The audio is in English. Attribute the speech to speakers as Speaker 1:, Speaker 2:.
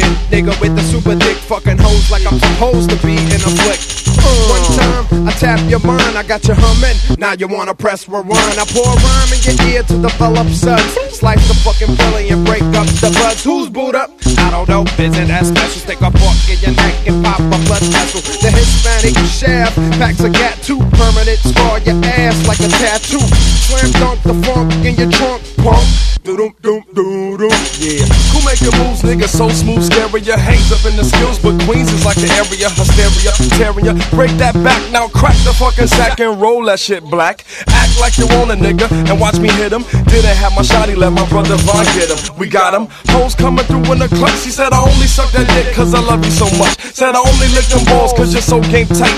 Speaker 1: Yeah, nigga with the super dick, fucking hoes like I'm supposed to be in a flick. One time, I tap your mind, I got you humming. Now you wanna press rewind. I pour a rhyme in your ear to develop suds. Slice the fucking belly and break up the buds. Who's boot up? I don't know, visit that special. Stick a fork in your neck and pop a blood vessel. The Hispanic shaft packs a gat too. Permanent scar your ass like a tattoo. Slam dunk the funk in your trunk, punk. Do-dum, dum, do-dum, yeah.
Speaker 2: Who make your moves, nigga, so smooth, scary ya. Hangs up in the skills, but Queens is like the area. Hysteria, tearing ya. Break that back, now crack the fucking sack and roll that shit black. Act like you want a nigga, and watch me hit him. Didn't have my shotty, let my brother Von get him. We got him. Hoes coming through in the clutch. She said I only suck that dick cause I love you so much. Said I only lick them balls cause you're so game tight.